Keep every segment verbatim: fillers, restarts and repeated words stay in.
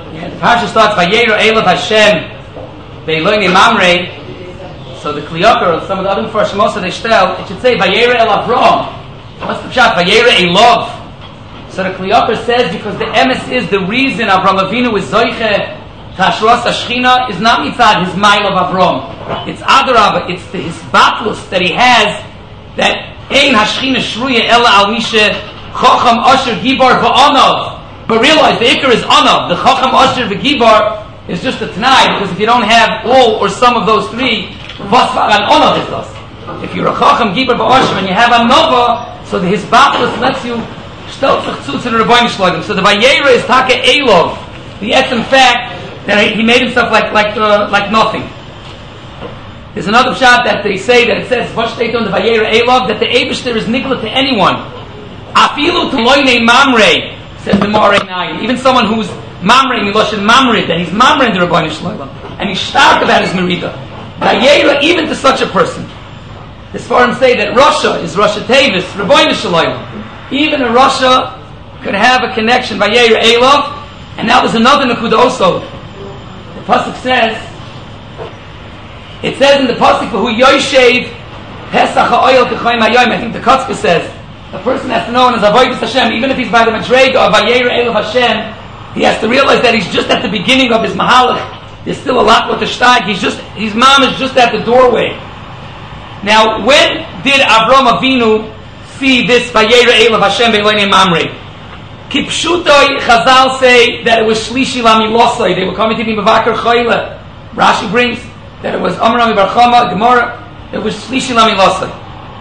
Yeah, the parsha starts by Vayera Elav Hashem Be'Eloini Mamre. So the Kliyakar or some of the other Mepharshim also they stel, it should say Vayera El Avram. What's the pshat? Vayera Elav. So the Kliyakar says because the emes is the reason Avram Avinu is Zoiche Tashros Ashchina is not mitzad his mile of Avram. It's Adarabah, it's the his batlus that he has that Ein Hashchina Shruya Ela Al Mishe Chacham Asher Gibar Va'anav. But realize the Iker is Anav. The Chacham Asher V'Gibar is just a Tanai, because if you don't have all or some of those three, Vasvar and Anav is thus. If you're a Chacham Gibar Va'asher and you have Anava, so the his batlus lets you stel tzutz in Rabbeinu Shloim. So the Vayera is Taka Elov. The etzem fact that he made himself like like uh, like nothing. There's another shot that they say that it says Vashtet on the Vayera Elov that the Eibishter is nigla to anyone. Afilu to loyne mamre, says the Moreh nine. Even someone who's mamre miloshin mamre, that he's mamre in the Rabbeinu Shloim, and he's stark about his merida. Vayera even to such a person. The Sfarim say that Russia is Russia Tavis, Rabbeinu Shloim. Even a Russia could have a connection Vayera Elov, and that was another nakuda also. The pasuk says, it says in the pasuk, "Who Yoshev Pesach ha'oil k'choyim hayom." I think the Kotzker says a person has to know as avodas Hashem, even if he's by the madrega of Vayera Elav Hashem, he has to realize that he's just at the beginning of his mahalach. There's still a lot with the shtag. He's just his mom is just at the doorway. Now, when did Avram Avinu see this Vayera Elav Hashem Be'Eloini Mamre? Kipshutoi Chazal say that it was Shlishi Lamilosai. They were coming to be Bavakar Choyle. Rashi brings that it was Amram Barchama, Gemara. It was Shlishi Lamilosai.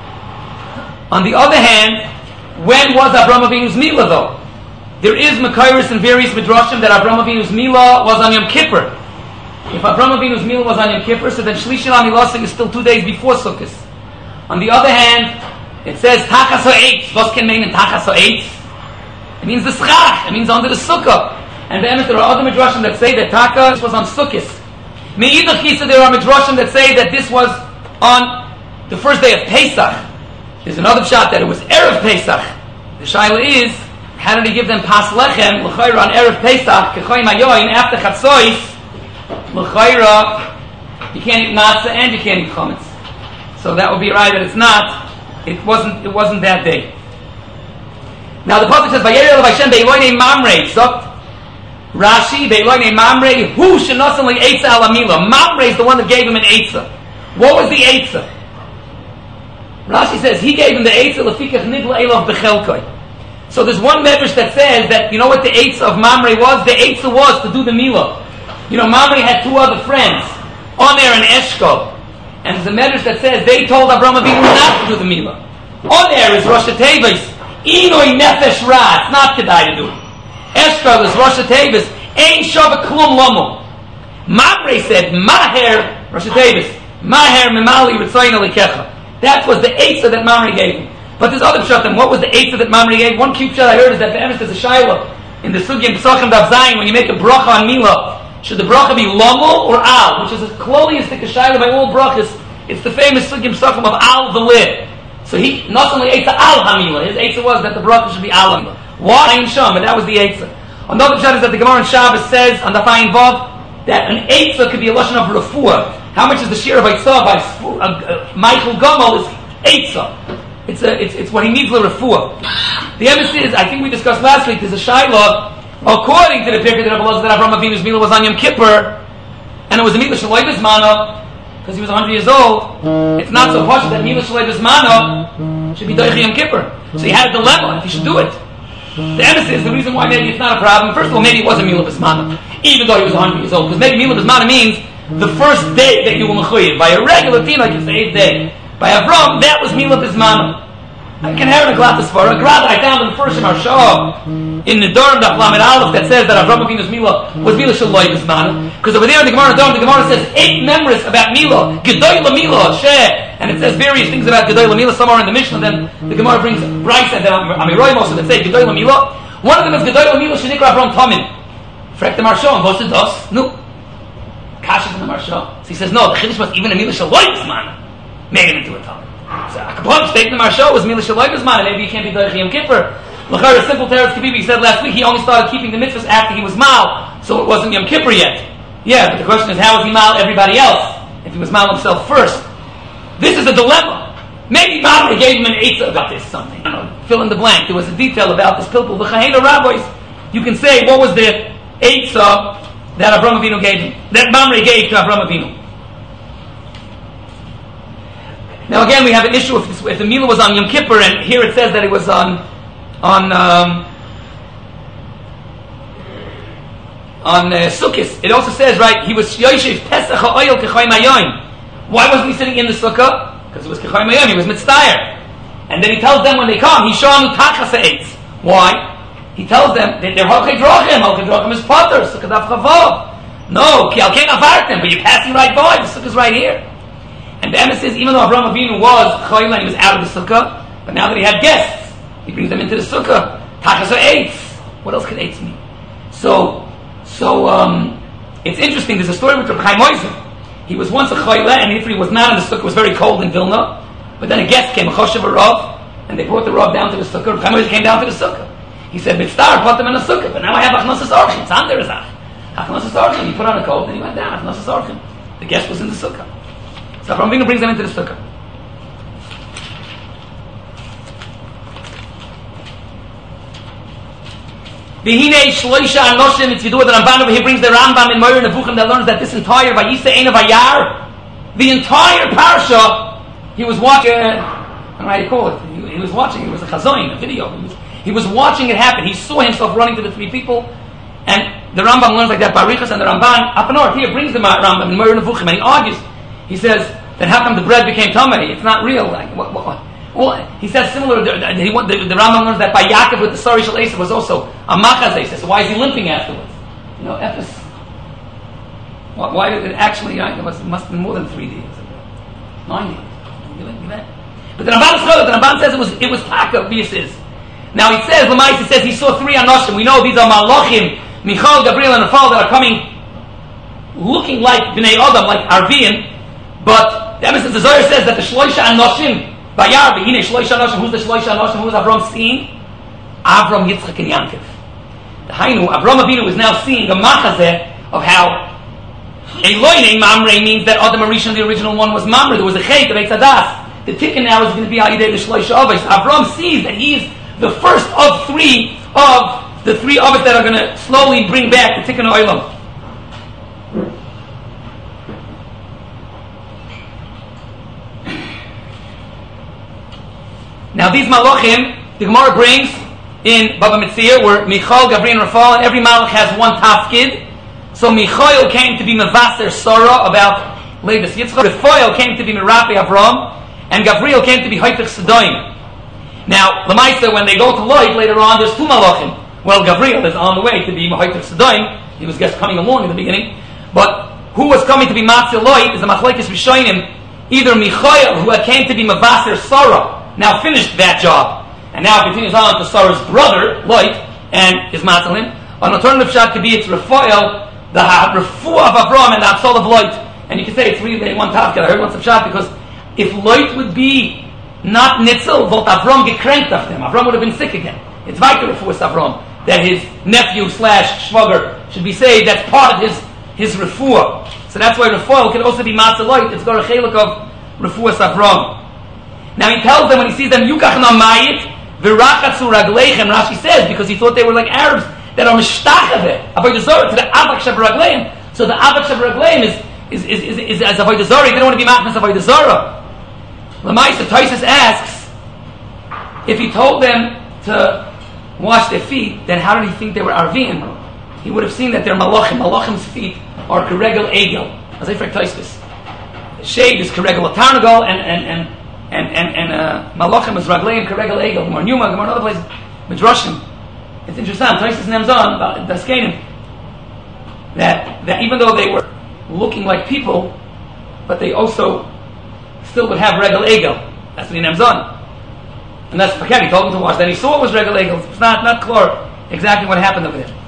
On the other hand, when was Avram Avinu's Milah though? There is Makairis and various Midrashim that Avram Avinu's Milah was on Yom Kippur. If Avram Avinu's Milah was on Yom Kippur, so then Shlishi Lamilosai is still two days before Sukkot. On the other hand, it says Tachas Ha'etz. What can mean in Tachas Ha'etz? It means the schach. It means under the sukkah. And then there are other midrashim that say that Taka was on Sukkot. Me'idach Kisa, there are midrashim that say that this was on the first day of Pesach. There's another shot that it was Erev Pesach. The shaila is, how did he give them pas lechem l'chayra on Erev Pesach k'choyim hayoyin after Chatzois l'chayra you can't eat matzah and you can't eat chametz. So that would be right that it's not. It wasn't. It wasn't that day. Now the pasuk says, "Vayera Elav Hashem Be'Eloini Mamre." So Rashi Be'Eloini Mamre, who shenosan li eitza ala milah. Mamre is the one that gave him an eitza. What was the eitza? Rashi says he gave him the eitza lefikach nigla elav bechelkoi. So there's one medrash that says that you know what the eitza of Mamre was. The eitza was to do the milah. You know, Mamre had two other friends, Oner and Eshkol, and there's a medrash that says they told Avram Avinu not to do the milah. Oner is Rosh Tevis. Inoi nefesh ra, it's not kedai to do it. Eshkol is Rosh Tevis, ein shava klum lomo. Mamre said, Maher, Rosh Tevis, Maher memali ritzayin alikecha. That was the eitzah that Mamre gave him. But there's other pshatim. What was the eitzah that Mamre gave? One cute pshat I heard is that the emes is a shayla in the sugya in Pesachim Dav Zayin when you make a bracha on milah. Should the bracha be lomo or al? Which is as closely as the shayla by all brachas. It's the famous sugya in Pesachim of al the lid. So he not only ate the al hamila, his eitzah was that the bracha should be al hamila. Why in Sham? And that was the eitzah. Another pshat is that the Gemara in Shabbos says on the Fayin Vav that an eitzah could be a lashon of refuah. How much is the share of eitzah by uh, uh, Michael Gomel is eitzah. It's a, it's it's what he needs for refuah. The emes is, I think we discussed last week. There's a shayla according to the period that Avram Avinu's milah was on Yom Kippur, and it was a milah shaloi b'zmano. Because he was one hundred years old, it's not so posh that Milah Shalei B'Zmano should be Doichi Yom Kippur. So he had a dilemma if he should do it. The emes is the reason why maybe it's not a problem. First of all, maybe it was a Milah B'Zmano, even though he was one hundred years old. Because maybe Milah B'Zmano means the first day that you will mechuyev. By a regular teenager, it's the eighth day. By Avram, that was Milah B'Zmano. I can have a glass for a grad I found in the first Shemar Shah in the Durham Daf Lamed Aleph that says that Avram Avinu's Milah was Milah Shaloi B'Zmano. Because over there in the Gemara in Durham, the Gemara says eight members about Milah, Gedoy LaMilah, Sheh, and it says various things about Gedoy LaMilah. Some are in the Mishnah. Then the Gemara brings Bryce and then Amiroy also that say Gedoy LaMilah. One of them is Gedoy LaMilah Shenikra Avram Tamin. Frek the Marsha and Voshe Das. No, Kasha from the Marsha. So he says no. The Chiddush was even a Milah Shaloi B'Zmano made him into a Tamin. So a Kabbalah statement in Marsha was Milah Shaloi B'Zmano. Maybe he can't be Doichi Yom Kippur. L'chayr, a simple teretz Kabibi, he said last week he only started keeping the mitzvahs after he was mal. so it wasn't Yom Kippur yet. Yeah, but the question is, how was he mal everybody else if he was mal himself first? This is a dilemma. Maybe Mamre gave him an eitzah about this something. I don't know, fill in the blank. There was a detail about this pilpul. The Chahena rabbis, you can say, what was the eitzah that Avraham Avinu gave him, that Mamre gave to Avraham Avinu? Now again, we have an issue if, this, if the Mila was on Yom Kippur, and here it says that it was on on um, on uh, Sukkot. It also says, right, he was Yoshev Pesach ha'oil k'choy mayoim. Why wasn't he sitting in the sukkah? Because it was k'choy mayoim. He was mitztayer. And then he tells them when they come, he shonu tachas ha'etz. Why? He tells them that they're halchei drachim. Halchei drachim is potter. Sukkah daf chavav. No, ki al kein avartem. But you're passing right by. The sukkah's right here. And the emes says, even though Avraham Avinu was chayla and he was out of the sukkah, but now that he had guests, he brings them into the sukkah. Tachas ha'etz. What else could eitz mean? So, so um, it's interesting. There's a story with Reb Chaim Oizer. He was once a chayla, and if he was not in the sukkah, it was very cold in Vilna. But then a guest came, a choshev a rav, and they brought the rav down to the sukkah. Reb Chaim Oizer came down to the sukkah. He said, "Mitzvah, put them in the sukkah." But now I have achnosas orchim. It's under his ach. Achnosas orchim. He put on a coat, and he went down. Achnosas orchim. The guest was in the sukkah. So Avraham Avinu brings them into the sukkah. V'hinei shloisha anoshim. It's Yidu the Ramban over here brings the Rambam in Moyer Nevuchim that learns that this entire Vayisa Ein Vayar, the entire parsha, he was watching. I don't know how you call it. He, he was watching. It was a chazoin, a video. He was, he was watching it happen. He saw himself running to the three people, and the Rambam learns like that. Barichas and the Ramban up north here brings the Rambam in Moyer Nevuchim, and he argues. He says, then how come the bread became tamei? It's not real. Like, what, what, well, he says similar. The, the, the, the Rambam learns that by Yaakov with the Sari Shal Esav was also a machazeh. So why is he limping afterwards? You know, Ephes. Why, why did it actually? You know, it must, it must have been more than three days. Nine days. But the Ramban is the Ramban says it was it was taka. Is now he says Lamais. He says he saw three anoshim. We know these are malachim, Michal, Gabriel, and Rafal that are coming, looking like bnei Adam, like Arviim. But the Emes the Zohar says that the Shloisha Anoshim, Bayar, Behine Shloisha Anoshim, who's the Shloisha Anoshim, who's Avram seeing? Avram, Yitzchak, and Yankov. The Hainu, Avram Avinu is now seeing a machazeh of how Eloine Mamre means that Adam Arishan, the original one, was Mamre. There was a Chet of Eitzadas. The tikkun now is going to be Ayidei the Shloisha Avos. Avram sees that he's the first of three of the three Avos that are going to slowly bring back the tikkun Olam. Now these malachim, the Gemara brings in Baba Metzia, where Michal, Gabriel, and Rafal, and every malach has one tafkid. So Michael came to be Mevaser Sarah about Levis Yitzchak. Raphael came to be Merapi Avram, and Gabriel came to be Haitach Sedoim. Now, Lamaisa, when they go to Loit later on, there's two malachim. Well, Gabriel is on the way to be Haitach Sedoim. He was just coming along in the beginning. But who was coming to be Matzah Loit is the Machlekes Rishonim. Either Michael, who had came to be Mevaser Sarah, now finished that job, and now continues on to Sarah's brother, Loit, and his Matzalim. An alternative shot could be it's Raphael, the Refuah of Avram, and the Absol of Loit. And you can say it's really one tafkid. I heard once of shot because if Loit would be not Nitzel, Volt Avram get cranked after him. Avram would have been sick again. It's Vaikar Refuah Avram that his nephew slash shvager should be saved. That's part of his his Refuah. So that's why Raphael can also be Matzah Loit. It's got a chelik of Refuah Avram. Now he tells them when he sees them, Yukach namayit v'rachatzu ragleichem. Rashi says because he thought they were like Arabs that are mishtachaveh avodah zarah to the avak shabragleim. So the avak shabragleim is is is is, is as avodah zarah. They don't want to be machnas avodah zarah. Lamaisa Taisus asks if he told them to wash their feet, then how did he think they were Arvim? He would have seen that they're malachim. Malachim's feet are keregel egel. As I for Taisus, the shade is keregel atarnagol and and and. And and and uh, Malachim is Ragleim Keregel Egel. Gemara Numa, Gemara another place, Midrashim. It's interesting. Taisus Nemzon about Daskenim that that even though they were looking like people, but they also still would have Regel Egel. That's what he Nemzon. And that's Paket. He told him to wash. Then he saw it was Regel Egel. It's not not clear exactly what happened over there.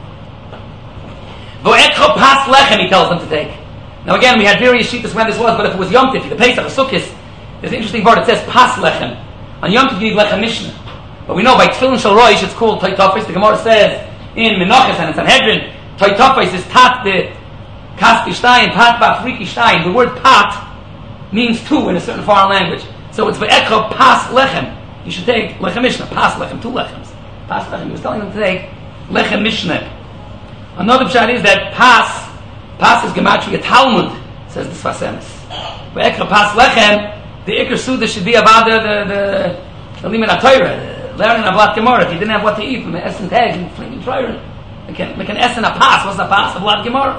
Vo'etcho pas lechem. He tells them to take. Now again, we had various shittas when this was, but if it was Yom Tif, the Pesach, the Sukkot. There's an interesting part. It says pas lechem. On Yom Tov you need lechem mishnah. But we know by Tefillin Shal Roish it's called Taitafis. The Gemara says in Menachos and in Sanhedrin Toitopais is tat the Kaspi Stein, pat ba'afriki Stein. The word pat means two in a certain foreign language. So it's ve'echa pas lechem. You should take lechem mishnah, pas lechem, two lechems. Pas lechem. He was telling them to take lechem mishnah. Another pshat is that pas, pas is gematria Talmud, says the Sfasemis. Ve'echa pas lechem, the ikar suda should be about the the the, the limit of Torah, learning about Gemara. If you didn't have what to eat from the essen tag and flaming Torah, we can make an essen a pas. What's a pas? A blood Gemara.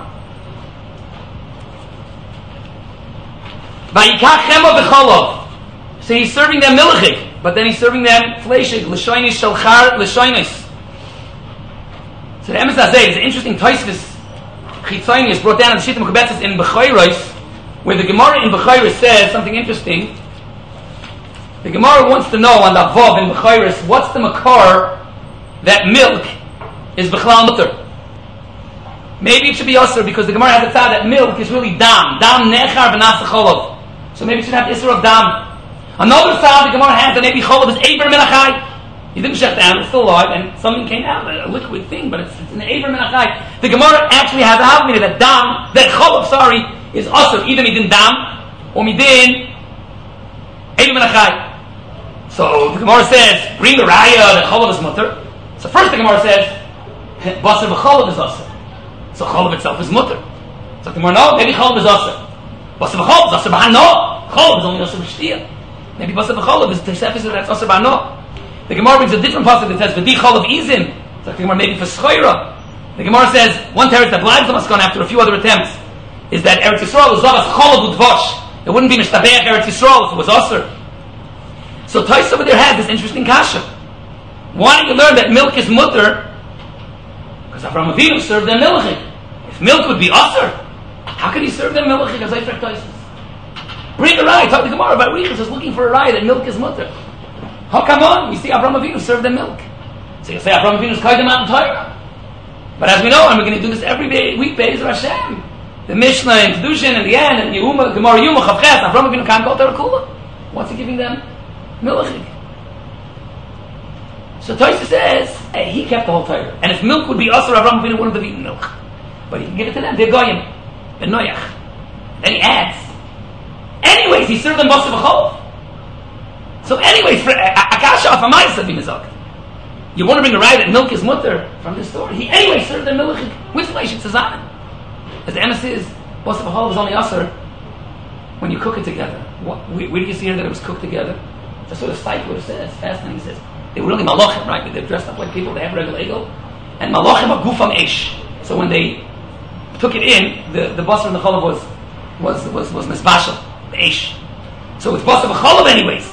Vayikach chemo v'cholov. So he's serving them milchik, but then he's serving them fleshik, l'shoinis shalchar l'shoinis. So the Emes Hazeh is an interesting Tosfos Chitzonius brought down in the Shita Mechubetzes in Bechayros, where the Gemara in Bechayros says something interesting. The Gemara wants to know on the Vav in Bechayros, what's the makar that milk is Bechlal Mutter? Maybe it should be Yosser, because the Gemara has a thought that milk is really dam, dam nechar v'nasa cholov. So maybe it should have Isser of dam. Another thought the Gemara has that maybe cholov is Eber Menachai. He didn't shut down, it's still alive, and something came out, a liquid thing, but it's, it's an Eber Menachai. The Gemara actually has a half-minute that dam, that cholov, sorry, is Osir, either midin dam, or midin Eber Menachai. So the Gemara says, bring the raya that cholov is mutter. So first the Gemara says, basar v'cholov is Osir. So cholov itself is mutter. So the Gemara, no, maybe cholov is Osir. Basar v'cholov is Osir b'hano. Cholov is only Osir b'shtiyah. Maybe basar v'cholov is Tesefis that's Osir b'hano. The Gemara brings a different pasuk that says v'di cholov izim. So the Gemara maybe for schoira. The Gemara says one teretz that blind Damascus after a few other attempts is that Eretz Yisrael was zavas cholov udvosh. It wouldn't be mishtabeach Eretz Yisrael if it was Osir. So Tais over there has this interesting kasha. Why do you learn that milk is mutter? Because Avraham Avinu served them milchik. If milk would be Osir, how could he serve them milchik as Eifrek Taisus? Bring a raya. Talk to Gemara about Riechus is looking for a raya that milk is mutter. How come on? We see Avraham Avinu serve them milk. So you say Avraham Avinu is kaidem out in Torah. But as we know, and we're going to do this every day, week, Be'ez Hashem. The Mishnah and Kedushin and the end and Yehuma, Gemara Yuma Chavches. Avraham Avinu can't go Torah Kula. What's he giving them? Milchik. So Tosfos says, hey, he kept the whole Torah. And if milk would be Asur, Avraham Avinu wouldn't have eaten milk. But he can give it to them. They're goyim. They're noyach. Then he adds, anyways, he served them basar v'cholov. So anyways, for Akasha of Amayis Mizak, you want to bring a raya that milk is mutter from this story. He anyway served them milchik with fleishik tzazan. As the emes is, basar v'cholov is only Asur when you cook it together. What, where, where do you see here that it was cooked together? That's what the Steipler says. Fascinating. He says they were really malachim, right? They're dressed up like people. They have regular ego, and malachim are gufam eish. So when they took it in, the the basar and the cholav was was was was misbashal, the eish. So it's basar v'cholav anyways.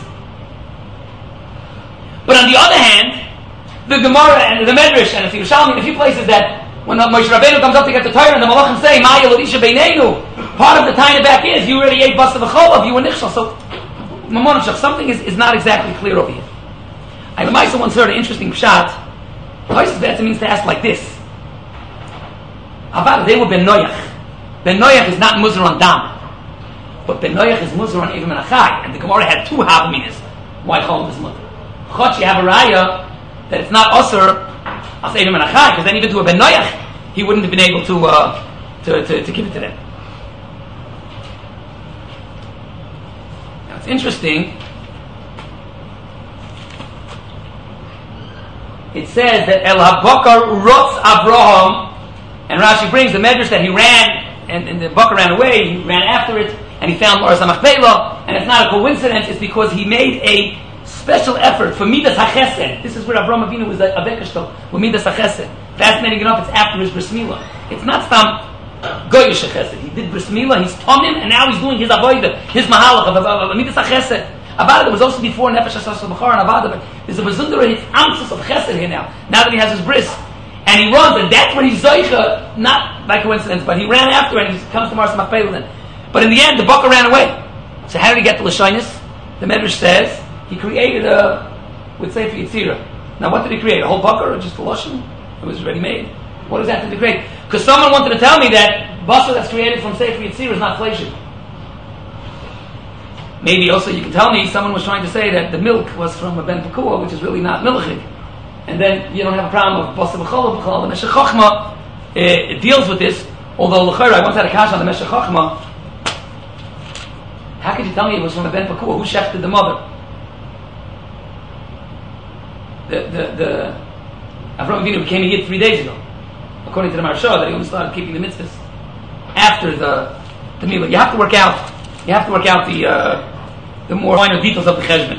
But on the other hand, the Gemara and the Medrash and the Yerushalmi in a few places that when Moshe Rabbeinu comes up to get the Torah and the malachim say Ma'ya l'isha beineinu, part of the tying it back is you already ate basar v'cholav, you were nichshal. So something is, is not exactly clear over here. I myself once heard an interesting pshat. Tosfos better means to ask like this. About they were ben noyach. Ben noyach is not muzar on dam, but ben noyach is muzar on even menachai. And the Gemara had two havaminas. Why cholav is muzar? Chot you have a raya that it's not osur as even menachai, because then even to a ben noyach he wouldn't have been able to uh, to, to to give it to them. It's interesting. It says that El HaBakar Rotz Abraham, and Rashi brings the medrash that he ran, and, and the Bakar ran away, he ran after it, and he found Maras HaMachpelah, and it's not a coincidence, it's because he made a special effort for Midas HaChesed. This is where Avraham Avinu was a Bekashto, with Midas HaChesed. Fascinating enough, it's after his Bris Milah. It's not Stam Goyish HaChesed. He did Bris Milah, he's Tomim, and now he's doing his Avodah, his Mahalach of Midas HaChesed. Avada was also before Nefesh HaSas B'char and Avada, but there's a Bezundara, his Amsus of Chesed here now, now that he has his Bris. And he runs, and that's when he's Zoicha, not by coincidence, but he ran after it, and he comes to Maras Machpelah then. But in the end, the Bakar ran away. So how did he get to Lashonis? The Medrash says, he created a, with Sefer Yetzirah. Now what did he create? A whole Bakar or just a Lashon? It was ready made. What does that have to create? Because someone wanted to tell me that Basar that's created from Sefer Yetzirah is not fleshig. Maybe also you can tell me someone was trying to say that the milk was from a ben pekua, which is really not milchig. And then you don't have a problem of basar v'cholav v'cholav and a shechochma. it deals with this. Although l'chayra, I once had a kasha on the Meshech Chochmah. How could you tell me it was from a Ben Pakua? Who shechted the mother? The the the Avraham Avinu became a yid three days ago, according to the Maharsha, that he only started keeping the mitzvahs after the the milah. You have to work out. You have to work out the uh, the more minor details of the cheshbon.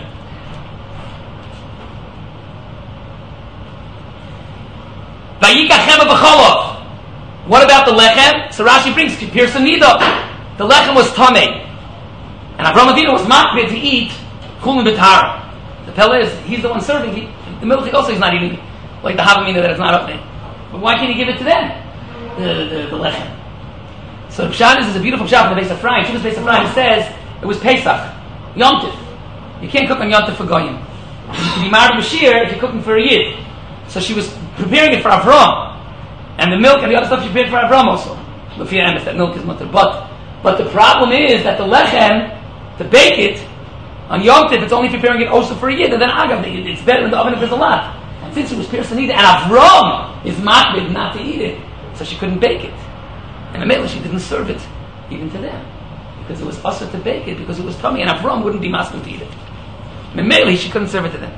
Vayikachem b'cholov. What about the lechem? So Rashi brings Pirsa Nida. The lechem was tamei, and Avraham Avinu was makbid to eat chulin b'tara. The pella is he's the one serving. He, the milchik also he's not eating, like the havamina that is not up there. But why can't he give it to them? The the, the lechem. So Pshat is a beautiful Pshat in the Beis Ephraim. Shuvas Beis Ephraim says it was Pesach, Yom Tov. You can't cook on Yom Tov for goyim. You can be married Bashir if you're cooking for a yid. So she was preparing it for Avram. And the milk and the other stuff she prepared for Avram also. Lefia emes, that milk is mutter. But but the problem is that the lechem, to bake it on Yom Tov, it's only preparing it also for a yid. And then agav, it's better in the oven if there's a lot. And since it was Pirsa Nida, and Avram is makbid not to eat it, so she couldn't bake it. And Amela, she didn't serve it even to them because it was usher to bake it because it was tummy, and Avram wouldn't be masking to eat it. Memeli, she couldn't serve it to them.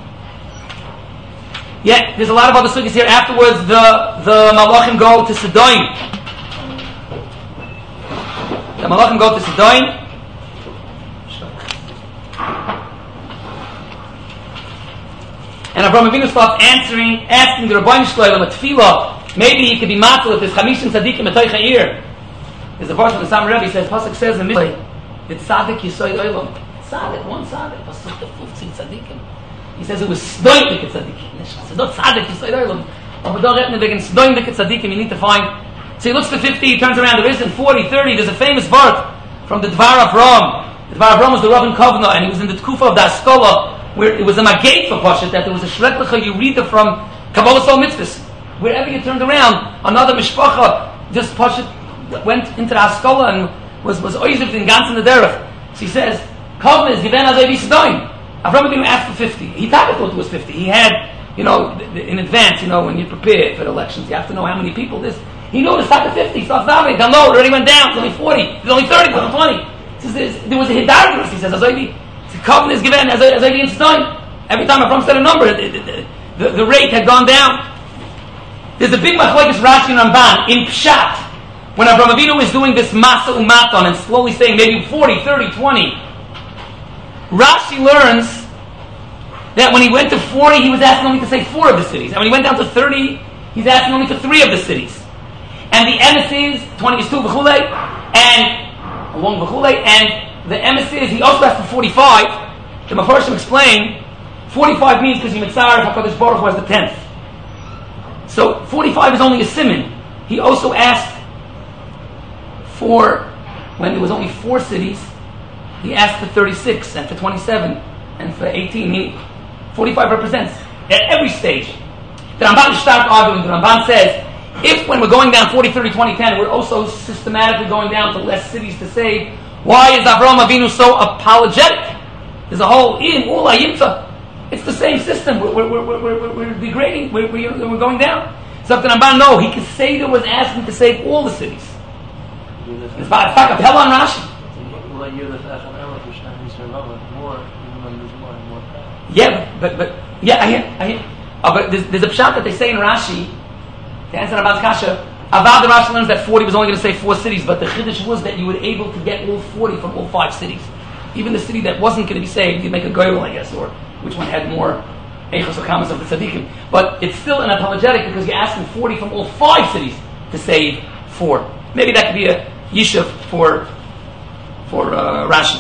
Yet there's a lot of other sugis here. Afterwards, the the malachim go to Sidon. The malachim go to Sidon. And Avraham Avinu starts answering, asking the Rabban Shloim a tefillah. Maybe he could be matzil if there's chamishim tzadikim etoich ha'ir. There's a verse of the Sam Rebbe, he says, Pasuk says in the Mishlei, it's tzadik yisoid oilam. Tzadik, one tzadik, Pasuk the fifteen tzadikim. He says it was sdoim dik tzadikim. It's not tzadik yisoid oilam. But don't get in sdoim dik tzadikim, you need to find. So he looks to fifty, he turns around, there isn't forty, thirty, there's a famous verse from the Dvar Avram. The Dvar Avram was the Rav in Kovna, and he was in the Tkufa of the Askola, where it was a magate for Pashat, that there was a shreklecha, you read it from Kabbalah Sol Mitzvahs. Wherever you turned around, another mishpacha, just Pashat went into the Askola and was was oiziv in ganz in the derech. So he says, Kovna is given as a Yisdoim. Avraham Avinu asked for fifty. He thought it was fifty. He had, you know, in advance, you know, when you prepare for the elections, you have to know how many people this. He knew it started fifty. He starts down, down low, it already went down, it's only forty, it's only thirty, it's only twenty. He says, there was a hidargis, he says, Azoivi. Kovna is given as a Yisdoim. Every time Avraham said a number, the, the, the, the rate had gone down. There's a big machlokes Rashi and Ramban in Pshat when Avraham Avinu is doing this masa umaton and slowly saying maybe forty, thirty, twenty. Rashi learns that when he went to forty, he was asking only to say four of the cities, and when he went down to thirty, he's asking only for three of the cities. And the emissaries, twenty is two v'chulei, and along v'chulei, and the emissaries he also asked for forty-five. The Mefarshim explain forty-five means because he mitzaref HaKadosh Baruch Hu was the tenth. So forty-five is only a siman. He also asked for, when there was only four cities, he asked for thirty-six and for twenty-seven and for eighteen. He, forty-five represents at every stage. The Ramban is start arguing. The Ramban says, if when we're going down forty, thirty, twenty, ten, we're also systematically going down to less cities to save, why is Avraham Avinu so apologetic? There's a whole im ula yimtza. It's the same system. We're, we're, we're, we're, we're degrading. We're, we're going down. So the Ramban, no, he could say there was asking to save all the cities. It's by a kapella on Rashi. Yeah, but but yeah, I hear, I hear. Oh, but there's, there's a pshat that they say in Rashi. To answer Rabban's kasha, Avad the Rashi learns that forty was only going to say four cities, but the chiddush was that you were able to get all forty from all five cities. Even the city that wasn't going to be saved, you'd make a goyel, I guess, or which one had more echos or kamas of the tzaddikim. But it's still an apologetic because you're asking forty from all five cities to save four. Maybe that could be a yishuv for for uh, Rashi.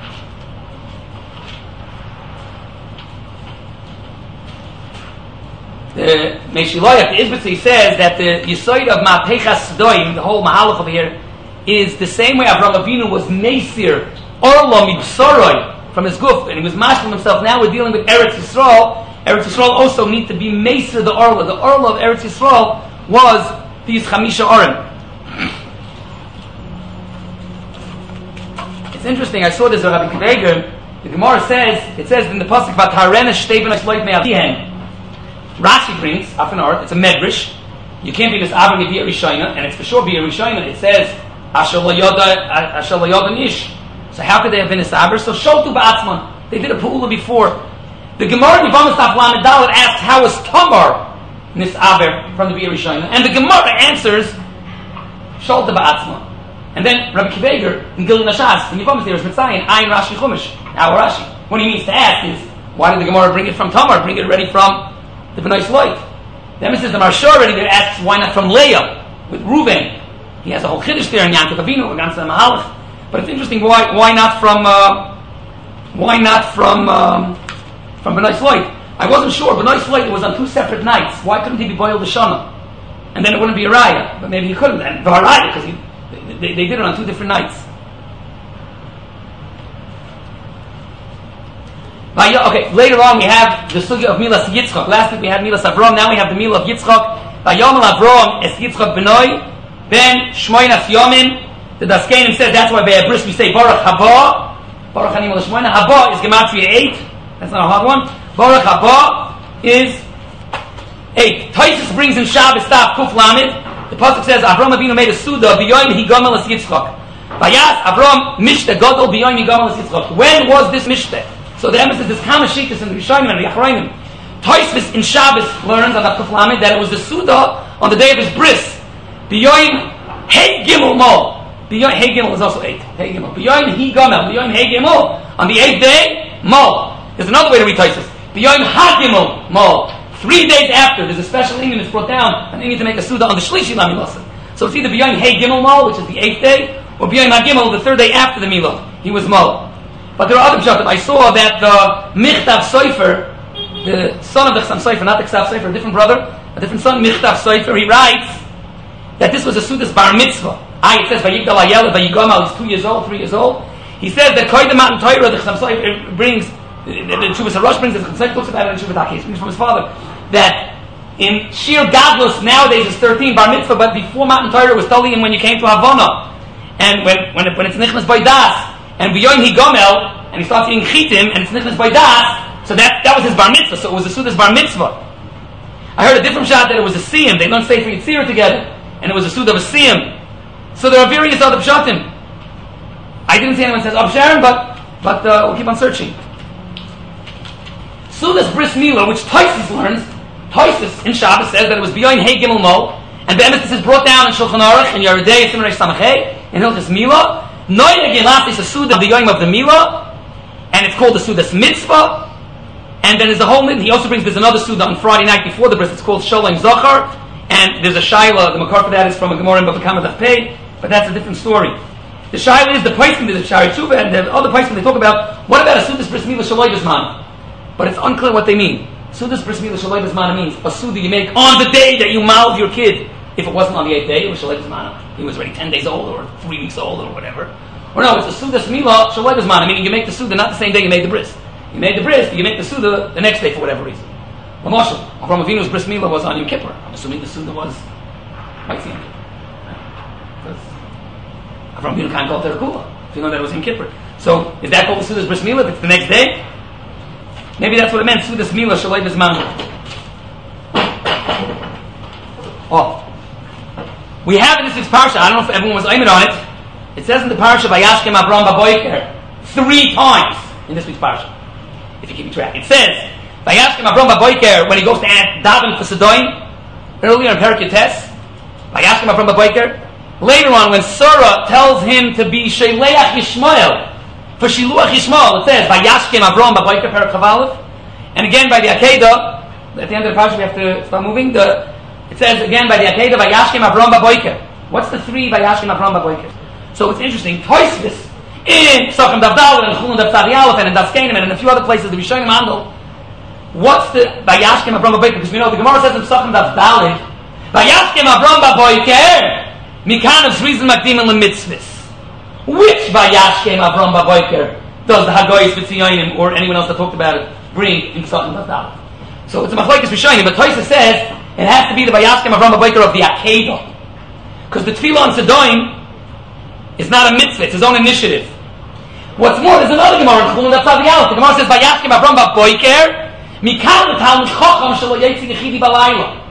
The Meshiloyach, the Izbitzi, says that the Yisoid of Ma'pechas Sdoim, the whole Mahalach over here, is the same way Avraham Avinu was Meisir Orlo Mibsoroi from his guf, and he was mashlim himself. Now we're dealing with Eretz Yisrael. Eretz Yisrael also need to be Meisir the Orlo. The Orlo of Eretz Yisrael was these Chamisha Orim. It's interesting, I saw this with Rabbi Kveger. The Gemara says, it says in the Pasuk about Harena Shteben Ashloit Me'avihen. Rashi brings, up in art, it's a medrash, You can't be misaber with Bia Rishayna, and it's for sure Bia Rishayna. It says, Asher lo yoda, Asher lo yoda nish. So how could they have been misaber? So Sholtu ba'atzman. They did a pu'ula before. The Gemara in Yevamos Daf Lamed Dalet asks, how is Tamar misaber from the Bia Rishayna? And the Gemara answers, Sholtu ba'atzman. And then Rabbi Kiveger in Gilui Nashas in Yevamos there is Mitzayin Ayin Rashi Chumash. Now Rashi, what he means to ask is, why did the Gemara bring it from Tamar? Bring it already from the Bnei Sloit. The emphasis the Marsha already there asks, why not from Leah with Reuven? He has a whole chiddush there in Yankov Avinu against the Mahalach. But it's interesting, why why not from uh, why not from um, from Bnei Sloit? I wasn't sure. Bnei Sloit was on two separate nights. Why couldn't he be boiled the Shana? And then it wouldn't be a raya. But maybe he couldn't. And the raya because he. They, they did it on two different nights. Okay, later on we have the sugya of Milas Yitzchak. Last week we had Milas Avram, now we have the Milah of Yitzchak. Vayomel Avram es Yitzchak benoi, ben Shmoinas Yomim. The Daskenim said that's why by a bris we say Baruch Haba. Baruch Hanimel Shmoina. Haba is Gematria eight. That's not a hard one. Baruch Haba is eight. Taisus brings in Shabbos Stav Kuf Lamed. The pasuk says Avram Avinu made a suda biyoyim higamel es Yitzchak. Vayas Avram mishte gadol biyoyim higamel es Yitzchak. When was this mishte? So the emphasis is Kamashikas and the Rishonim and the Achronim. Tosfos in Shabbos learns on the Kuf Lamed that it was the suda on the day of his bris. Biyoyim Hey Gimel Mo. Biyoyim Hey Gimel is also eight. Hey Gimel. Biyoyim higamel. Biyoyim Hey Gimel. On the eighth day, Mo. There's another way to read Tosfos. Biyoyim Ha Gimel Mo. Three days after, there's a special Indian that's brought down, and they need to make a Suda on the Shlishi Lamilasan. So it's either B'yayim Hey Gimel Mo, which is the eighth day, or B'yayim Ha Gimel, the third day after the Milah. He was Mo. But there are other pshatim. I saw that the Michtav Sofer, the son of the Chassam Sofer, not the Ksav Sofer, a different brother, a different son, Michtav Sofer, he writes that this was a Suda's Bar Mitzvah. I, it says, Vayigdal Ayel, Vayigomal, he's two years old, three years old. He says that Koydem Matan Torah, the Chassam Sofer brings, the Shuvas HaRosh brings, the Chassam Sofer talks about it in Shuvah Daki, he brings from his father, that in Shir Gadlus nowadays is thirteen bar mitzvah, but before Matan Torah was Taliim when you came to Havana, and when when, it, when it's Nichnas by Das, and B'yoyim Higomel, and he starts eating Chitim, and it's Nichnas by Das, so that that was his bar mitzvah. So it was a Suda's bar mitzvah. I heard a different shot that it was a Siyam. They learned Sefer Yitzirah together, and it was a Suda of a Siyam. So there are various other pshatim. I didn't see anyone says Ab Sharon, but but uh, we'll keep on searching. Suda's bris milah, which Tosfos learns. Tosfos in Shabbos says that it was B'yoyim Hey Gimel Mo, and Be'emes this is brought down in Shulchan Aruch in Yeridei Simon Reish Samachay in Hilchos Milah. Noya Gelas is a Suda of the B'yoyim of the Milah, and it's called the Suda's Mitzvah. And then there's a whole. He also brings there's another Suda on Friday night before the bris. It's called Sholem Zachar, and there's a Shaila. The makar for that is from a Gemara in Bava Kama Daf Pei, but that's a different story. The Shaila is the Paiskim, the Shari Tshuva, and the other Paiskim they talk about. What about a Suda's bris milah Shaloi Bisman? But it's unclear what they mean. Suda's bris milah Shaloi Bisman means a Suda you make on the day that you mouthed your kid. If it wasn't on the eighth day, it was Shaloi Bisman. He was already ten days old or three weeks old or whatever. Or no, it's a Suda's milah Shaloi Bisman, meaning you make the Suda not the same day you made the bris. You made the bris, but you make the Suda the next day for whatever reason. Well, Moshe, Avram Avinu's bris milah was on Yom Kippur. I'm assuming the Suda was right Yom Kippur. Because Avram Avinu can't go to Terakula if you know that it was Yom Kippur. So is that called the Suda's bris milah if it's the next day? Maybe that's what it meant. Suda's milah Shaloi Bisman. Oh. We have in this week's parsha, I don't know if everyone was aimed on it, it says in the parsha, Vayashkem Avram Baboiker, three times in this week's parsha, if you keep track. It says, Vayashkem Avram Baboiker, when he goes to daven for Sedoim, earlier in Perek Yates, Vayashkem Avram Baboiker. Later on, when Sarah tells him to be Sheleach Yishmael, for Shiluach Yishmael, it says, Vayashkem Avram Baboiker, Perek Chavalef. And again, by the Akedah, at the end of the parsha, we have to start moving, the it says again by the Akedah, Vayashkem Avram Baboiker. What's the three Vayashkem Avram Baboiker? So it's interesting. Tosfos in Psachim Daf Daled and Chulun Daf Tzavi Aleph and in Daskenim and in a few other places, the Rishonim handle. What's the Vayashkem Avram Baboiker? Because we know the Gemara says in Psachim Daf Daled, Vayashkem Avram Baboiker, Mikan of Zrizim Makdim and Lemitzvahs. Which Vayashkem Avram Baboiker does the Hagoyis V'tziyonim or anyone else that talked about it bring in Psachim Daf Daled? So it's a machlokes Rishonim, but Tosfos says it has to be the Vayashkem Avram Baboiker of the Akedah. Because the Tefillah on Sedoim is not a mitzvah, it's his own initiative. What's more, there's another Gemara in Chulun Daf Tzavi Aleph. The Gemara says, Vayashkem Avram Baboiker, Mikal Talmud Chacham Shelo Yetzi Yechidi Balayla.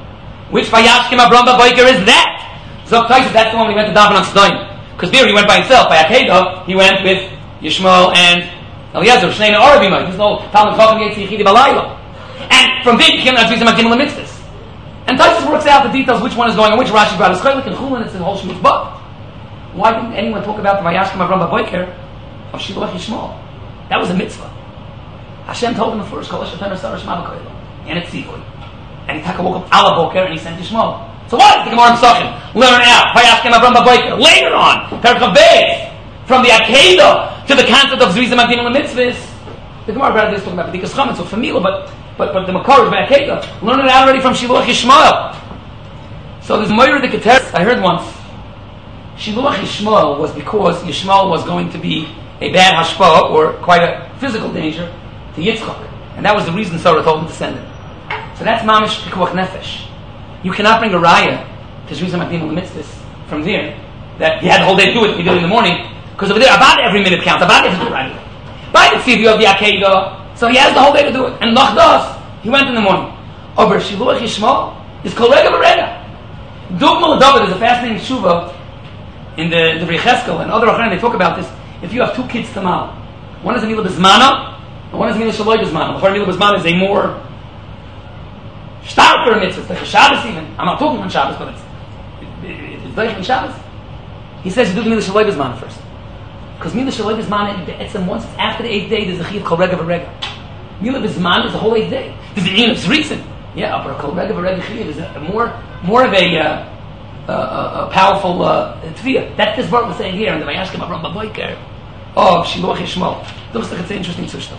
Which Vayashkim Avram Baboiker is that? Zok Taisa, that's the one when he went to daven on Sdoim. Because there he went by himself. By Akedah, he went with Yishmael and Eliezer. Shnei Arabimai. There's no Talmud Chacham Yetzi Yichidi Balayla. And from there he came to Tzvizim Akim Lemitzvahs. And Taisa works out the details, which one is going on, which Rashi brought. It's Chaylik and Chulin, it's the whole Shmuz. But why didn't anyone talk about the Vayashkim Avram Baboiker of Shiloh Yishmael? That was a mitzvah. Hashem told him the first, Kol Hashem Sarah Shema B'Koyla. And it's Tzivui. And he woke up Ala Boker and he sent Yishmael. So why did the Gemara in Pesachim learn out Vayashkim Avram Baboiker? Later on, Perek Beis, from the Akedah to the concept of Zrizim Adim and Mitzvahs, the Gemara brought this talking about B'dikas Chametz, so Famila, but but but the Makar is by Akedah. Learn it out already from Shiluach Yishmael. So there's Moira the Keteris. I heard once Shiluach Yishmael was because Yishmael was going to be a bad hashpah or quite a physical danger to Yitzchak, and that was the reason Sarah told him to send him. So that's Mamish Pikuach Nefesh. You cannot bring a raya to Zrizim Adim and Mitzvahs from there that he had the whole day to do it. He did it in the morning. Because over there, about every minute counts. About every right away. By the tzivui of the Akedah, so he has the whole day to do it. And Nachdas, he went in the morning. Over Shiluach Yishmael is Kolega Berega. Dugmal David is a fascinating shuva in the the Cheskel and other Acharon. They talk about this. If you have two kids tamal, one is a Mila Bizmana, and one is a Mila Shaloi Bizmana. The Mila Bizmana is a more starker mitzvah, it's like a Shabbos even. I'm not talking on Shabbos, but it's it's like in Shabbos. He says you do the Mila Shaloi Bizmana first. Because Mila Shaloi Bizman, it's once it's after the eighth day, there's a Chiv Kol Rega V'Rega. Mila Bizman is the whole eighth day. There's an Ein of Zritzin. Yeah, but a Kol Rega V'Rega Chiv is a more, more of a, uh, uh, a powerful uh, Tviyah. That's this part we're saying here in the Vayashkim Avram Baboiker of Shiluach Yishmael. Looks like it's an interesting sushta.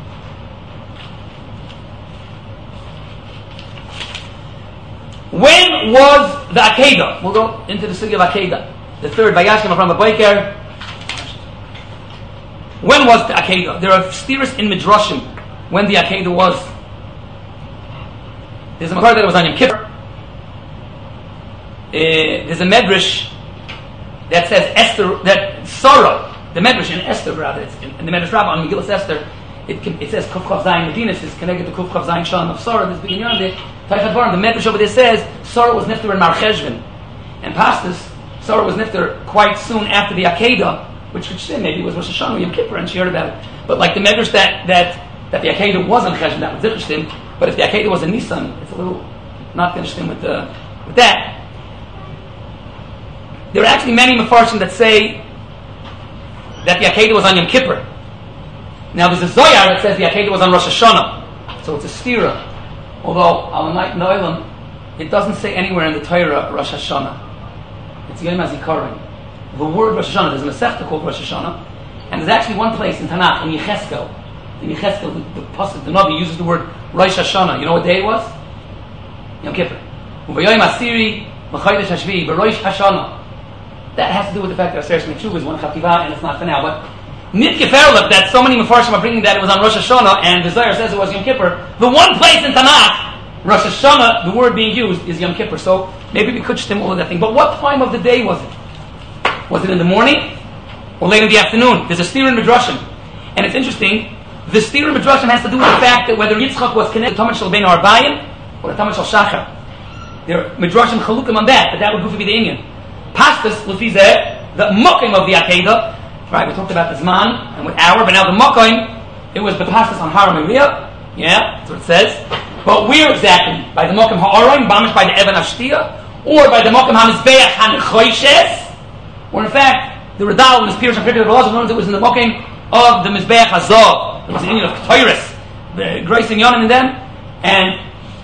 When was the Akedah? We'll go into the Sugya of Akedah. The third Vayashkim Avram Baboiker. When was the Akedah? There are steers in Midrashim when the Akedah was. There's a Makar that it was on Yom Kippur. Uh, there's a Medrash that says Esther, that Sarah, the Medrash in Esther rather, it's in, in the Medrash Rabbah on Megillas Esther, it, it says Kuf Chav Zayin Medinas is connected to Kuf Chav Zayin Shalom of Sarah. There's beginning on there. Taifat Baran, the Medrash over there says Sarah was nifter in Mar Cheshvan, and Pastas Sarah was nifter quite soon after the Akedah. Which could say maybe it was Rosh Hashanah or Yom Kippur and she heard about it. But like the Medrash that that that the Akedah wasn't Cheshvan, that was interesting. But if the Akedah was a Nisan, it's a little not interesting with the with that. There are actually many Mefarshim that say that the Akedah was on Yom Kippur. Now there's a Zohar that says the Akedah was on Rosh Hashanah, so it's a stira. Although Al Night Noilam, it doesn't say anywhere in the Torah Rosh Hashanah. It's Yom HaZikaron. The word Rosh Hashanah, there's a Masechta called Rosh Hashanah, and there's actually one place in Tanakh, in Yecheskel, in Yecheskel, the, the Pasuk, the Navi uses the word Rosh Hashanah. You know what day it was? Yom Kippur. Uvayoyim Asiri, B'chodesh Hashvi, B'Rosh Hashanah. That has to do with the fact that Aseret Shmei Tshuva is one Chativa, and it's not for now, but Nit Geferlik, that so many Mefarshim are bringing that it was on Rosh Hashanah, and the Zohar says it was Yom Kippur. The one place in Tanakh, Rosh Hashanah, the word being used is Yom Kippur, so maybe we could stem all of that thing. But what time of the day was it? Was it in the morning or late in the afternoon? There's a steer in Midrashim. And it's interesting, the steer in Midrashim has to do with the fact that whether Yitzchak was connected to Tamid Shel Ben Arbayim or the Tamid Shel Shachar. There are Midrashim Chalukim on that, but that would go to be the Inyan. Pastas, Lefizeh, the Mokim of the Akedah, right, we talked about the Zman and with hour, but now the Mokim, it was the Pastas on Har Maria, yeah, that's what it says. But where exactly? By the Mokim Ha'arim, Bamish by the Evan Ashtiya, or by the Mokim HaMizbeach HaNechoishes, or in fact, the Radal in his Pirush and Pirkei Avos learns it was in the Mokim of the Mizbeach Hazov. It was an Indian of Ketores, the Grace and Yonim in them, and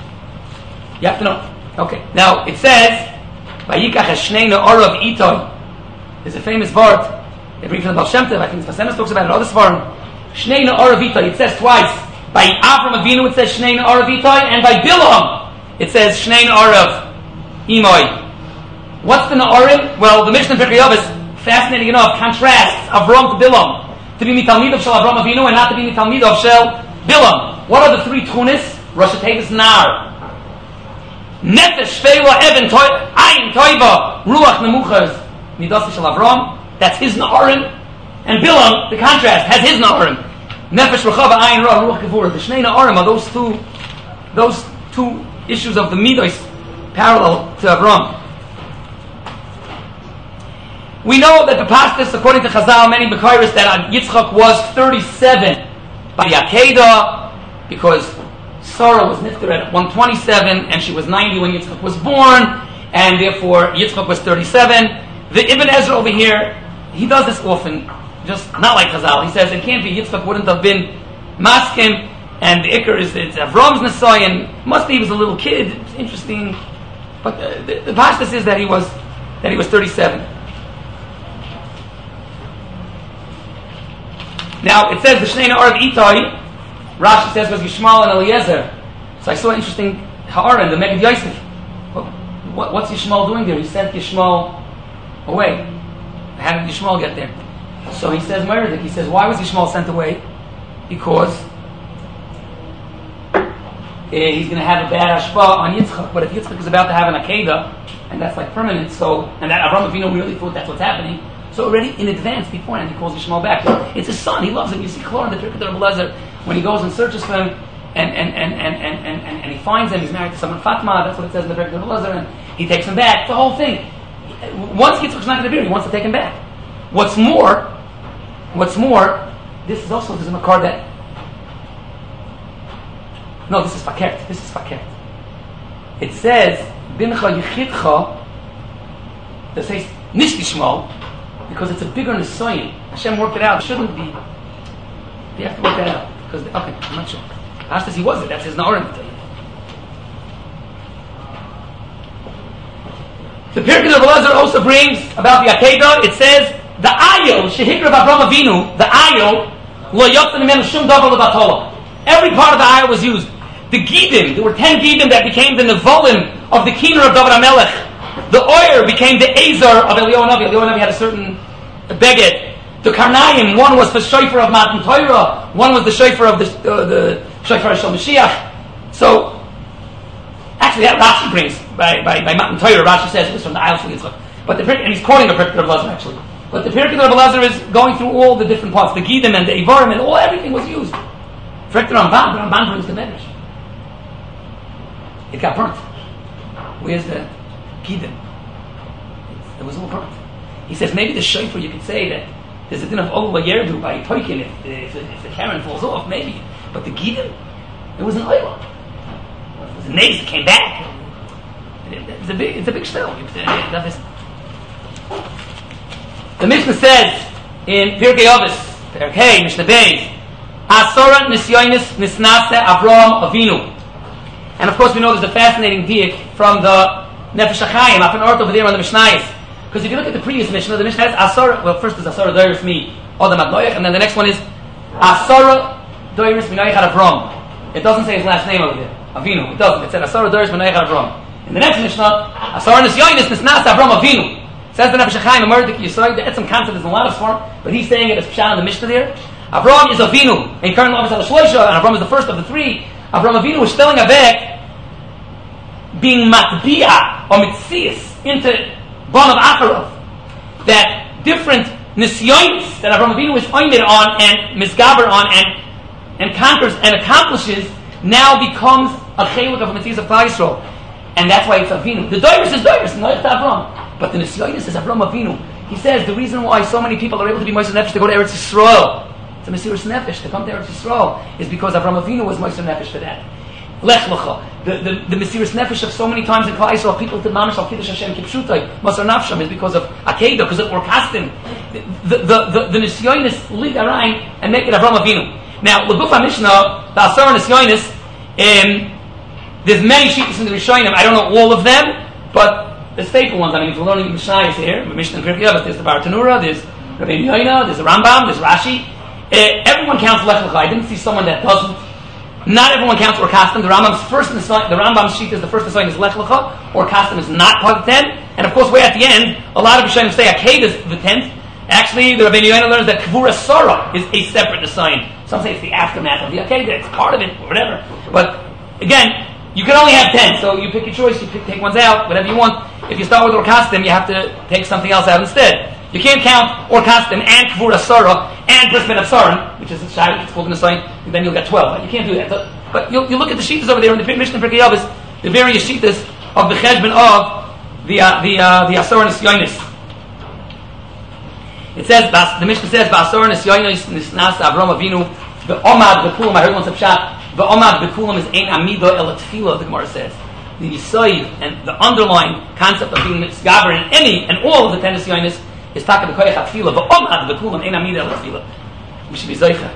you have to know. Okay, now it says, Vayikach Hashneina Orav Itoy. There's a famous word, they bring from the Baal Shem Tov, I think the Fasemis talks about it, other Svarim. Shneina Orav Itoy, it says twice. By Avram Avinu it says Shneina Orav Itoy, and by Bilam it says Shneina Orav Imoy. What's the Na'arim? Well, the Mishnah in Pirkei Avos, fascinating enough, contrasts Avram to Bilam. To be Mitalmid of Shel Avram Avinu and not to be Mitalmid of Shel Bilam. What are the three tunis? Rosh Hashanah Nar. Nefesh, Shveila, Eben, Ayin, Toiva, Ruach, Nemuchas, Midas Shel Avram. That's his Na'arim. And Bilam, the contrast, has his Na'arim. Nefesh, Rechava, Ayin, Ruach, Ruach, Gevurah. The Shnei Na'arim are those two, those two issues of the Midas parallel to Avram. We know that the pastis, according to Chazal, many Bekoros, that Yitzchak was thirty-seven by the Akedah, because Sarah was nifter at one twenty-seven, and she was ninety when Yitzchak was born, and therefore Yitzchak was thirty-seven. The Ibn Ezra over here, he does this often, just not like Chazal. He says it can't be, Yitzchak wouldn't have been maskim, and the Iker is it's Avram's Nesai, and must be he was a little kid. It's interesting, but uh, the, the pastis is that he was that he was thirty-seven. Now it says the Shnei Na'ar of Itai, Rashi says was Yishmael and Eliezer. So I saw an interesting Ha'ara in the Megid Yosef. What, what's Yishmael doing there? He sent Yishmael away. How did Yishmael get there? So he says Meredith. He says, why was Yishmael sent away? Because uh, he's going to have a bad hashpah on Yitzchak. But if Yitzchak is about to have an Akedah, and that's like permanent, so and that Avraham Avinu really thought that's what's happening. So already in advance, beforehand, he calls Yishmael back. It's his son. He loves him. You see Chlor in the Pirkei Lezer when he goes and searches for him, and and, and, and, and, and, and, and he finds him. He's married to someone Fatma. That's what it says in the Pirkei Lezer, and he takes him back. The whole thing. Once Yitzchak's not going to be here, he wants to take him back. What's more, what's more, this is also there's a makar that. No, this is fakert. This is fakert. It says Bincha Yichidcha. That says Nish Yishmael. Because it's a bigger Nisayin. Hashem worked it out. It shouldn't be. You have to work that out. Because, okay, I'm not sure. As he was it, that's his Na'arim. The Pirkei Lezer also brings about the Akedah. It says, the Ayil, Shehikra B'Avram Avinu, the Ayil, Lo Yotzan Imenu Shum Davar L'Batola. Every part of the Ayil was used. The Gidim, there were ten Gidim that became the Nevolim of the Kiner of David HaMelech. The Oyer became the Azar of Eliyahu Navi. Eliyahu Navi had a certain Beget. The Karnayim, one was the Shofar of Matan Torah, one was the Shofar of the, uh, the Shofar of Shal Mashiach. So, actually that Rashi brings, by, by, by Matan Torah, Rashi says it was from the Isles of Yitzchak. But the, and he's quoting the Pirkei Lezer actually. But the Pirkei Lezer is going through all the different parts, the Gidim and the Ivarim and all, everything was used. Frek the Ramban, the Ramban brings the Medrash. It got burnt. Where's the Gidim? It was all burnt. He says maybe the shofar you could say that there's a din of Ola Yerdu by Toikin if, if, if the Karen falls off, maybe. But the Gidim, it was an Oila. It was a naze that came back. It's a big, it's a big shtel. The Mishnah says in Pirkei Avos, Pirkei Mishnah Beis, Asora Nisyonis Nisnase Avraham Avinu. And of course we know there's a fascinating diak from the Nefesh HaChaim, up in Art over there on the Mishnayos. Because if you look at the previous Mishnah, the Mishnah has Asara, well first is Asara Doiris Mi Odam Adnoyach, and then the next one is Asara Doiris Minoyach Avram. It doesn't say his last name over there, Avinu, it doesn't. It said Asara Doiris Minoyach Avram. In the next Mishnah, Asara Nisyonis Nisnas Avram Avinu. It says the Nefesh HaChaim, a Murdik Yisrael, the Etzem concept is in a lot of form, but he's saying it as Pshat in the Mishnah there. Avram is Avinu, and current law is Al-Shloisha, and Avram is the first of the three. Avram Avinu is telling Avek, being matbi'a or mitzias into Bon of Acharov, that different nisyonis that Avraham Avinu is oimed on and misgaber on and and conquers and accomplishes now becomes a cheluk of a mitzias of Klal Yisrael, and that's why it's Avinu. The doiris is doiris, not to Avram, but the nisyonis is Avraham Avinu. He says the reason why so many people are able to be Moshe Nefesh to go to Eretz Yisrael, to Mesiras Nefesh to come to Eretz Yisrael, is because Avraham Avinu was Moshe Nefesh for that. Lech Lecha. The, the, the Mesiras Nefesh of so many times in Klal Yisrael, people to Mamash al Kiddush Hashem Kipshutai, Masar Nafsham, is because of Akedah, because of Orkastim. The the the, the Nisyonis lead Arayin and make it Avraham Avinu. Now, L'Guf HaMishnah, the Asar Nisyonis, um, there's many shittas in the Rishonim. I don't know all of them, but the staple ones. I mean, if you're learning Mishnah is here, the Mishnah and Pirkei Avos, there's the Bar Tanura, there's Rabbeinu Yoina, there's the Rambam, there's Rashi. Uh, everyone counts Lech Lecha. I didn't see someone that doesn't. Not everyone counts or custom. The Rambam's first Nisayin, the Rambam's sheet is the first Nisayin is Lech Lecha, or custom is not part of the ten. And of course, way at the end, a lot of Rishonim say Akedah is the tenth. Actually, the Rabbeinu Yoina learns that Kavura Sarah is a separate Nisayin. Some say it's the aftermath of the Akedah, it's part of it, or whatever. But again, you can only have ten, so you pick your choice, you pick, take ones out, whatever you want. If you start with or custom, you have to take something else out instead. You can't count or custom and Kavura Sarah and Brisbane of Saran, which is a Shai, it's called a Nisayin, and then you'll get twelve. You can't do that. So, but you you look at the shittas over there in the Mishnah and Pirkei Avos, the various shittas of the cheshbon of the uh, the uh, the Asor Nisyonis. It says, the Mishnah says, "Asor Nisyonis nisnas Avram Avinu the Omad Bekulam." I heard once a pshat. The Omad Bekulam is ein amida el tefillah. The Gemara says the yisoid and the underlying concept of being misgaber in any and all of the ten Nisyonis is taka b'koyach tefillah. The Omad Bekulam ein amida el tefillah. We should be zeicha.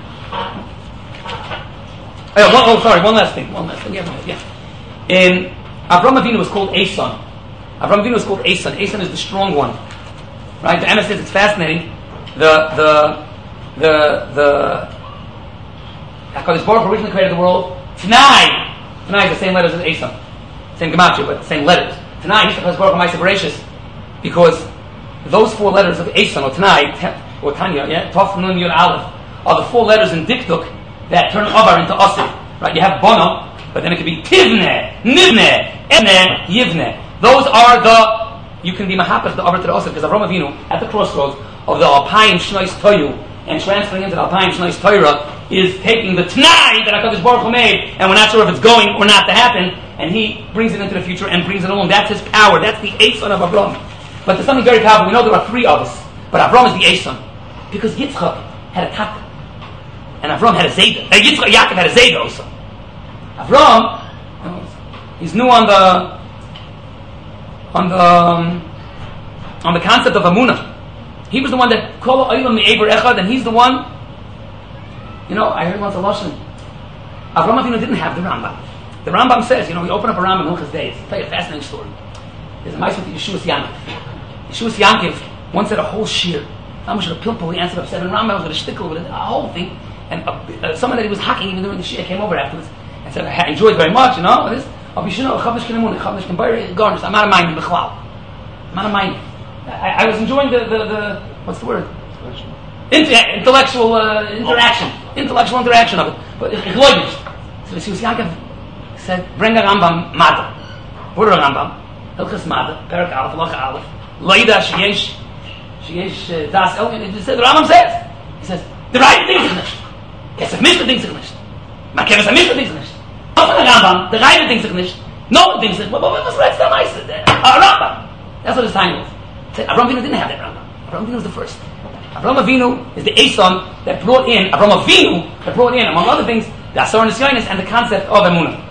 Oh, one, oh, sorry, one last thing. One last thing. Yeah, yeah. In Avram Avinu was called Eson. Avram Avinu was called Eson. Eson is the strong one, right? The Emma says it's fascinating. The the the the Hakadosh Baruch Hu originally created the world. Tanai, Tanai is the same letters as Eson, same gematria, but same letters. Tanai, he's Hakadosh Baruch Hu Ma'aser Bereishis, because those four letters of Eson or Tanai or Tanya, yeah, Tov Nun Yud Aleph, are the four letters in Dikduk that turn Avar into Asir. Right? You have Bono, but then it could be Tivne, Nivne, Ene, Yivne. Those are the, you can be Mahapach the Avar to the Asir, because Avram Avinu, at the crossroads of the Alpayim Shnois Toyu, and transferring into the Alpayim Shnois Torah, is taking the Tanai that HaKadosh Baruch Hu made, and we're not sure if it's going or not to happen, and he brings it into the future and brings it along. That's his power. That's the Eson of Avram. But there's something very powerful. We know there are three of us, but Avram is the Eson, because Yitzchak had a Tata. And Avram had a Zayda. Uh, Yitzchak Yaakov had a Zayda also. Avram, he's new on the on the um, on the concept of Amunah. He was the one that Kol Olam Me'ever Echad, and he's the one. You know, I heard once a lashon. Avram Avinu didn't have the Rambam. The Rambam says, you know, we open up a Rambam in Hilchos Days. I'll tell you a fascinating story. There's a mice with Yeshua Yankiv. Yeshua Yankiv once had a whole shir. How much of a pilpul he answered up seven Rambams with a shtickle with a whole thing. And uh, uh, someone that he was hacking even during the shir came over afterwards and said, I enjoyed very much, you know, this. I'll be sure, I'm not a mind in Bechlal. I'm not a mind. I was enjoying the, the, the, what's the word? Inter- intellectual uh, interaction. Intellectual interaction of it. But ich leute nicht. So Yeshua Yankiv said, bring a Rambam Mada. What a Rambam? Hilchos Mada, Perak Aleph, Halacha Aleph. Leida sheyesh, sheyesh das Elyon. He said, the Rambam says. He says, the right thing is nicht. Kesef Mishnah thinks sich nicht. Makeves HaMishnah thinks sich nicht. Not the Rambam, the right thinks sich nicht. No one thinks sich. But what's the rest of the Rambam? That's what his time was. Avram Avinu didn't have that Rambam. Avram Avinu was the first. Avram Avinu is the Eson that brought in, Avram Avinu that brought in, among other things, the Asor Nisyonis and the concept of Emunah.